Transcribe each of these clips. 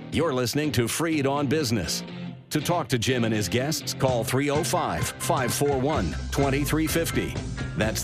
You're listening to Freed on Business. To talk to Jim and his guests, call 305-541-2350. That's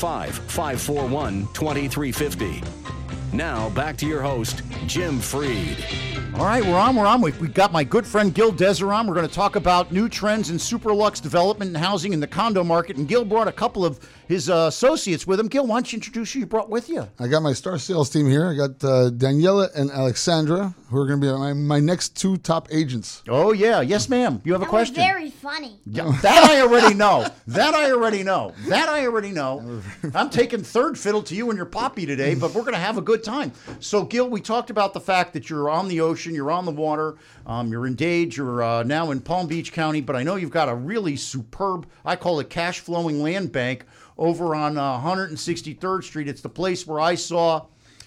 305-541-2350. Now, back to your host, Jim Freed. All right, we're on. We've got my good friend Gil Deseron. We're going to talk about new trends in superlux development and housing in the condo market. And Gil brought a couple of his associates with him. Gil, why don't you introduce who you brought with you? I got my star sales team here. I got Daniela and Alexandra, who are going to be my next two top agents. Oh, yeah. Yes, ma'am. You have a question? That was very funny. Yeah, that I already know. I'm taking third fiddle to you and your poppy today, but we're going to have a good time. So, Gil, we talked about the fact that you're on the ocean, you're on the water, you're in Dade, you're now in Palm Beach County, but I know you've got a really superb, I call it cash-flowing land bank over on 163rd Street. It's the place where I saw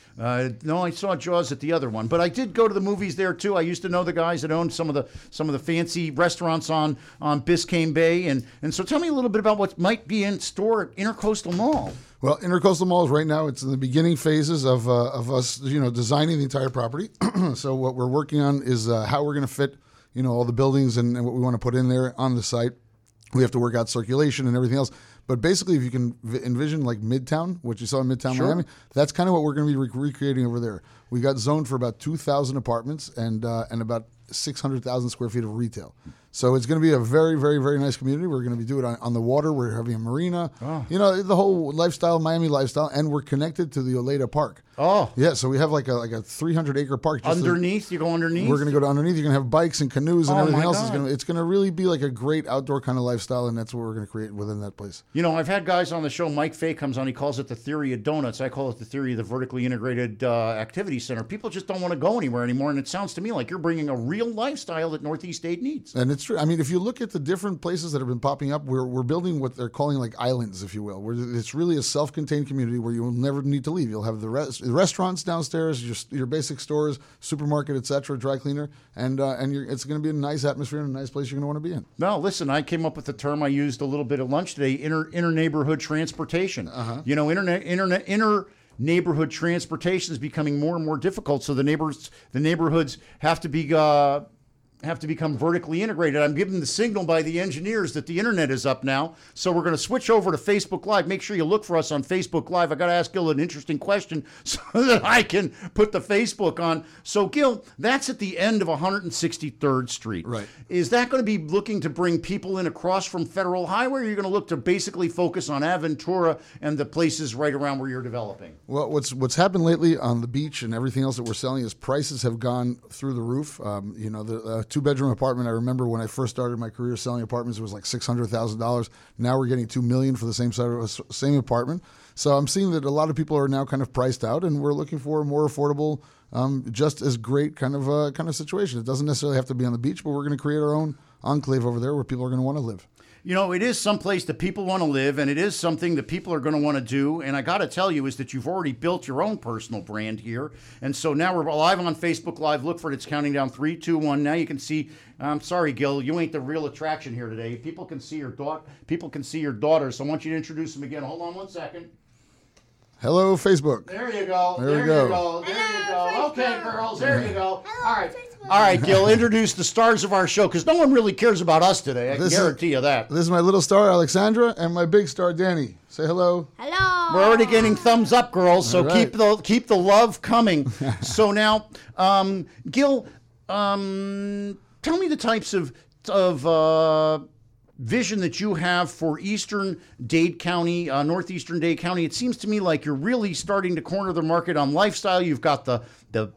Jaws at the other one, but I did go to the movies there too. I used to know the guys that owned some of the fancy restaurants on Biscayne Bay, and so tell me a little bit about what might be in store at Intercoastal Mall. Well, Intercoastal Mall is right now, it's in the beginning phases of us, designing the entire property. So what we're working on is how we're going to fit, all the buildings and what we want to put in there on the site. We have to work out circulation and everything else. But basically, if you can envision like Midtown, what you saw in Midtown Sure. Miami, that's kind of what we're going to be recreating over there. We got zoned for about 2,000 apartments and about 600,000 square feet of retail. So it's going to be a very, very, very nice community. We're going to be doing it on the water. We're having a marina. Oh. The whole lifestyle, Miami lifestyle, and we're connected to the Oleta Park. Oh. Yeah, so we have like a 300-acre park. Underneath? You go underneath? We're going to go underneath. You're going to have bikes and canoes and everything else. God. It's going to really be like a great outdoor kind of lifestyle, and that's what we're going to create within that place. I've had guys on the show. Mike Fay comes on. He calls it the theory of donuts. I call it the theory of the vertically integrated activity center. People just don't want to go anywhere anymore, and it sounds to me like you're bringing a real lifestyle that Northeast State needs. And it's true. I mean, if you look at the different places that have been popping up, we're building what they're calling like islands, if you will, where it's really a self-contained community where you'll never need to leave. You'll have the restaurants downstairs, your basic stores, supermarket, etc., dry cleaner, and it's going to be a nice atmosphere and a nice place you're going to want to be in. No, listen, I came up with the term I used a little bit at lunch today: inter neighborhood transportation. Uh-huh. Inter neighborhood transportation is becoming more and more difficult. So the neighborhoods have to become vertically integrated. I'm given the signal by the engineers that the internet is up now. So we're going to switch over to Facebook Live. Make sure you look for us on Facebook Live. I got to ask Gil an interesting question so that I can put the Facebook on. So Gil, that's at the end of 163rd Street. Right. Is that going to be looking to bring people in across from Federal Highway, or are you going to look to basically focus on Aventura and the places right around where you're developing? Well, what's happened lately on the beach and everything else that we're selling is prices have gone through the roof. The two-bedroom apartment, I remember when I first started my career selling apartments, it was like $600,000. Now we're getting $2 million for the same apartment. So I'm seeing that a lot of people are now kind of priced out, and we're looking for a more affordable, just as great kind of situation. It doesn't necessarily have to be on the beach, but we're going to create our own enclave over there where people are going to want to live. It is someplace that people want to live, and it is something that people are going to want to do. And I got to tell you is that you've already built your own personal brand here. And so now we're live on Facebook Live. Look for it. It's counting down 3, 2, 1. Now you can see. I'm sorry, Gil, you ain't the real attraction here today. People can see your daughter. So I want you to introduce them again. Hold on one second. Hello, Facebook. There you go. There you go. Okay, girls. There you go. All right, Gil, introduce the stars of our show, because no one really cares about us today. I can guarantee you that. This is my little star, Alexandra, and my big star, Danny. Say hello. Hello. We're already getting thumbs up, girls, so right. keep the love coming. So now, Gil, tell me the types of vision that you have for Eastern Dade County, Northeastern Dade County. It seems to me like you're really starting to corner the market on lifestyle. You've got the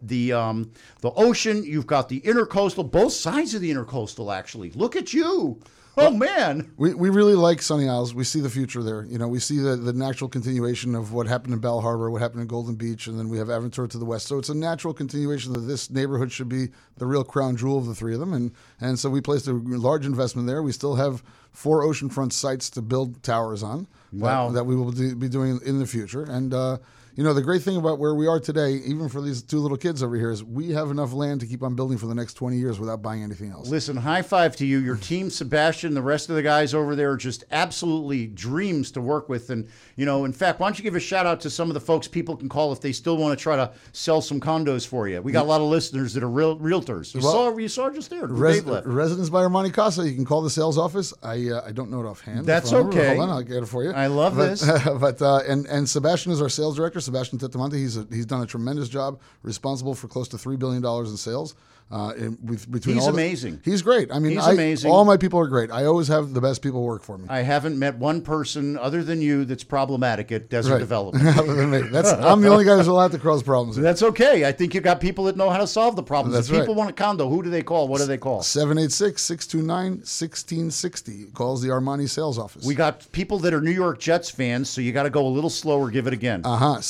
ocean, you've got the intercoastal, both sides of the intercoastal, actually. Look at you. Oh, man. We really like Sunny Isles. We see the future there. We see the natural continuation of what happened in Bell Harbor, what happened in Golden Beach, and then we have Aventura to the west. So it's a natural continuation that this neighborhood should be the real crown jewel of the three of them. And so we placed a large investment there. We still have 4 oceanfront sites to build towers on. Wow. That we will be doing in the future. And, the great thing about where we are today, even for these two little kids over here, is we have enough land to keep on building for the next 20 years without buying anything else. Listen, high five to you. Your team, Sebastian, the rest of the guys over there are just absolutely dreams to work with. And, in fact, why don't you give a shout out to some of the folks people can call if they still want to try to sell some condos for you. We got a lot of listeners that are realtors. You saw just there. Residence by Armani Casa. You can call the sales office. I don't know it offhand. That's okay. Hold on, I'll get it for you. I love this. But and Sebastian is our sales director. Sebastian Tetamonte. He's done a tremendous job, responsible for close to $3 billion in sales. He's amazing. He's great. I mean, he's amazing. All my people are great. I always have the best people work for me. I haven't met one person other than you that's problematic at Desert Development. Other than me. I'm the only guy who's allowed to cause problems. That's okay. I think you got people that know how to solve the problems. That's if people want a condo, who do they call? What do they call? 786-629-1660. Calls the Armani sales office. We got people that are New York Jets fans, so you got to go a little slower. Give it again.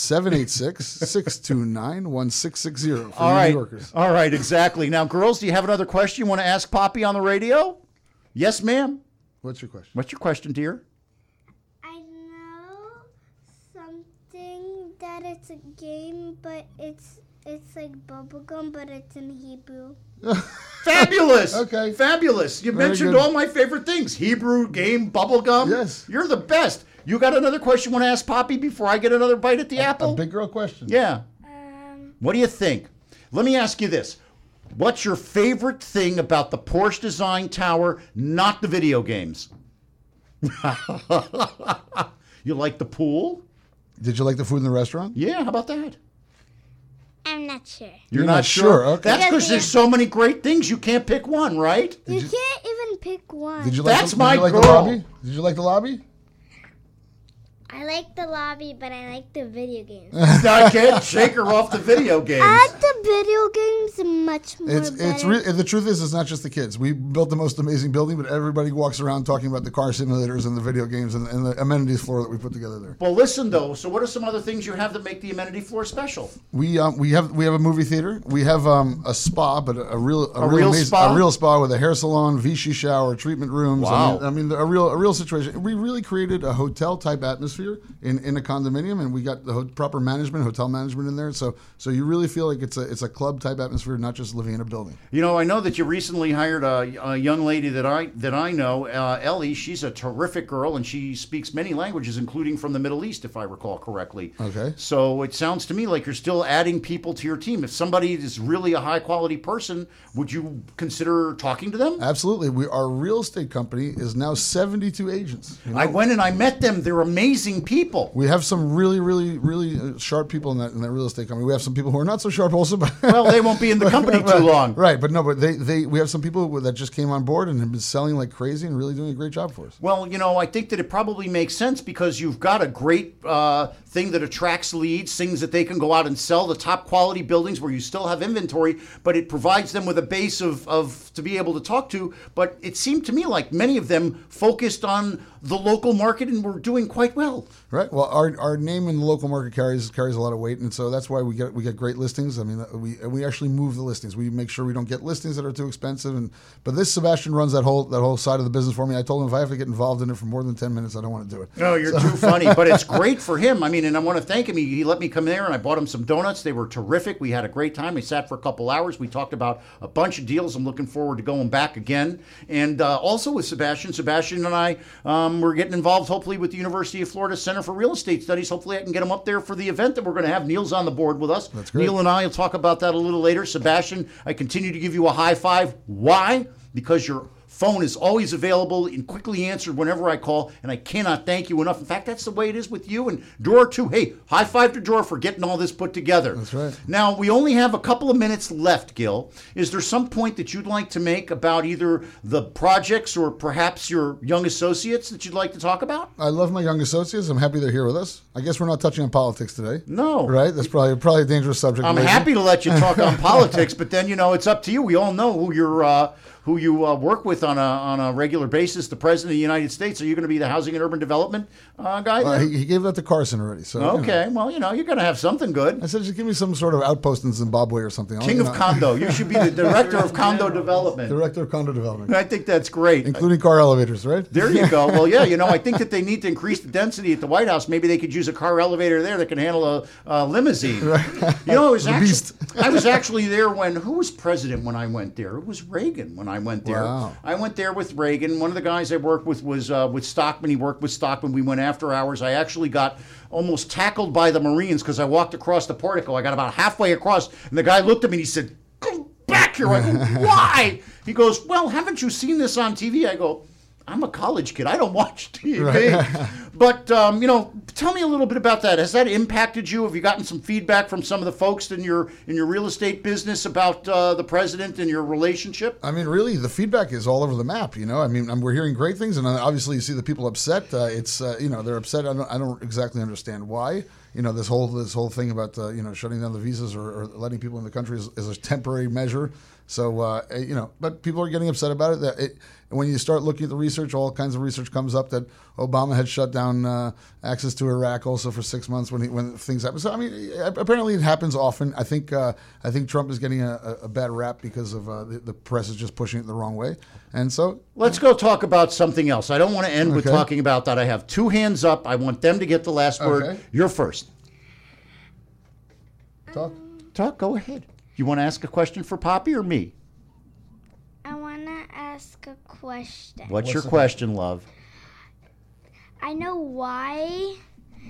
786-629-1660 for all right. New Yorkers. All right, exactly. Now, girls, do you have another question you want to ask Poppy on the radio? Yes, ma'am. What's your question? What's your question, dear? I know something that it's a game, but it's like bubblegum, but it's in Hebrew. Fabulous. Okay. Fabulous. You Very mentioned good. all my favorite things. Hebrew, game, bubblegum. Yes. You're the best. You got another question you want to ask Poppy before I get another bite at the apple? A big girl question. Yeah. What do you think? Let me ask you this. What's your favorite thing about the Porsche Design Tower, not the video games? You like the pool? Did you like the food in the restaurant? Yeah, how about that? I'm not sure. You're not sure? Okay. That's because there's so many great things. You can't pick one, right? You can't even pick one. Did you like That's the, my did you like girl. the lobby? Did you like the lobby? I like the lobby, but I like the video games. I can't shake her off the video games. I like the video games much more better. The truth is, it's not just the kids. We built the most amazing building, but everybody walks around talking about the car simulators and the video games and the amenities floor that we put together there. Well, listen though. So, what are some other things you have that make the amenity floor special? We have a movie theater. We have a spa, but a real amazing, spa? a real spa with a hair salon, Vichy shower, treatment rooms. Wow. I mean a real situation. We really created a hotel type atmosphere in a condominium, and we got the proper management, hotel management in there. So you really feel like it's a club type atmosphere, not just living in a building. I know that you recently hired a young lady that I know, Ellie. She's a terrific girl, and she speaks many languages, including from the Middle East, if I recall correctly. Okay. So it sounds to me like you're still adding people to your team. If somebody is really a high quality person, would you consider talking to them? Absolutely. Our real estate company is now 72 agents. I went and I met them. They're amazing people. We have some really, really, really sharp people in that real estate company. We have some people who are not so sharp also. But Well, they won't be in the company too long. Right, but we have some people that just came on board and have been selling like crazy and really doing a great job for us. Well, I think that it probably makes sense because you've got a great thing that attracts leads, things that they can go out and sell, the top quality buildings where you still have inventory, but it provides them with a base of to be able to talk to. But it seemed to me like many of them focused on the local market and were doing quite well. Right. Well, our name in the local market carries a lot of weight, and so that's why we get great listings. I mean, we actually move the listings. We make sure we don't get listings that are too expensive. But this Sebastian runs that whole side of the business for me. I told him if I have to get involved in it for more than 10 minutes, I don't want to do it. No, you're too funny. But it's great for him. I mean, and I want to thank him. He let me come there, and I bought him some donuts. They were terrific. We had a great time. We sat for a couple hours. We talked about a bunch of deals. I'm looking forward to going back again. And also with Sebastian and I, we're getting involved hopefully with the University of Florida Center for Real Estate Studies. Hopefully I can get him up there for the event that we're going to have. Neil's on the board with us. That's great. Neil and I will talk about that a little later. Sebastian, I continue to give you a high five. Why? Because your phone is always available and quickly answered whenever I call, and I cannot thank you enough. In fact, that's the way it is with you and Dora too. Hey, high five to Dora for getting all this put together. That's right. Now, we only have a couple of minutes left, Gil. Is there some point that you'd like to make about either the projects or perhaps your young associates that you'd like to talk about? I love my young associates. I'm happy they're here with us. I guess we're not touching on politics today. No. Right? That's probably a dangerous subject. I'm maybe. happy to let you talk on politics, but then, it's up to you. We all know who who you work with on a regular basis, the President of the United States. Are you going to be the Housing and Urban Development guy? Well, he gave that to Carson already. So okay, well, you're going to have something good. I said, just give me some sort of outpost in Zimbabwe or something. King of Condo. You should be the Director of Condo Development. Director of Condo Development. I think that's great. Including car elevators, right? There you go. Well, yeah, I think that they need to increase the density at the White House. Maybe they could use a car elevator there that can handle a limousine. Right. It was I was actually there who was president when I went there? It was Reagan when I went there. Wow. I went there with Reagan. One of the guys I worked with was with Stockman. He worked with Stockman. We went after hours. I actually got almost tackled by the Marines because I walked across the portico. I got about halfway across, and the guy looked at me and he said, "Go back here." I go, "Why?" He goes, "Well, haven't you seen this on TV?" I go, "I'm a college kid. I don't watch TV." Right. But, tell me a little bit about that. Has that impacted you? Have you gotten some feedback from some of the folks in your real estate business about the president and your relationship? I mean, really, the feedback is all over the map, I mean, we're hearing great things, and obviously you see the people upset. They're upset. I don't exactly understand why. This whole thing about, shutting down the visas or letting people in the country is a temporary measure. So, but people are getting upset about it. When you start looking at the research, all kinds of research comes up that Obama had shut down access to Iraq also for 6 months when things happen. So, I mean, apparently it happens often. I think Trump is getting a bad rap because of the press is just pushing it the wrong way. And so let's go talk about something else. I don't want to end with talking about that. I have two hands up. I want them to get the last word. Okay. You're first. Talk. Go ahead. You want to ask a question for Poppy or me? I want to ask a question. What's your question, love? I know why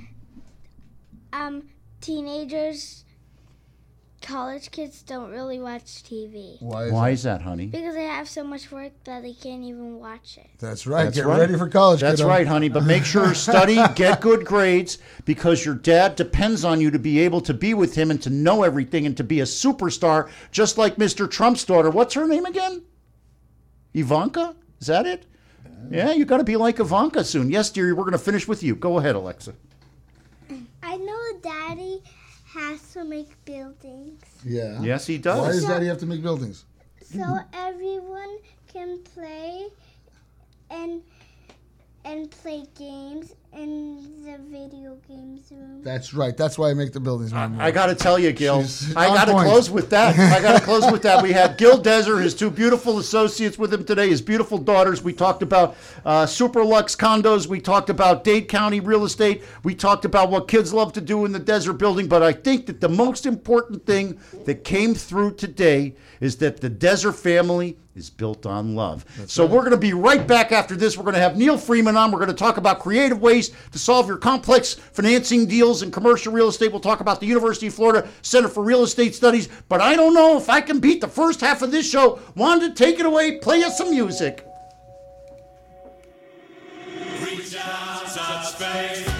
teenagers, college kids don't really watch TV. Why is that, honey? Because they have so much work that they can't even watch it. That's right. Get ready for college. That's right, honey. But make sure study, get good grades, because your dad depends on you to be able to be with him and to know everything and to be a superstar, just like Mr. Trump's daughter. What's her name again? Ivanka? Is that it? Yeah, you got to be like Ivanka soon. Yes, dearie, we're going to finish with you. Go ahead, Alexa. I know Daddy has to make buildings. Yeah. Yes, he does. Why does Daddy have to make buildings? So everyone can play and play games in the video games room. That's right. That's why I make the buildings. I got to tell you, Gil. I got to close with that. We had Gil Deser, his two beautiful associates with him today, his beautiful daughters. We talked about super luxe condos. We talked about Dade County real estate. We talked about what kids love to do in the Desert Building. But I think that the most important thing that came through today is that the Desert family is built on love. That's right. We're going to be right back after this. We're going to have Neil Freeman on. We're going to talk about creative ways to solve your complex financing deals in commercial real estate. We'll talk about the University of Florida Center for Real Estate Studies. But I don't know if I can beat the first half of this show. Wanda, take it away. Play us some music. Reach out, touch faith.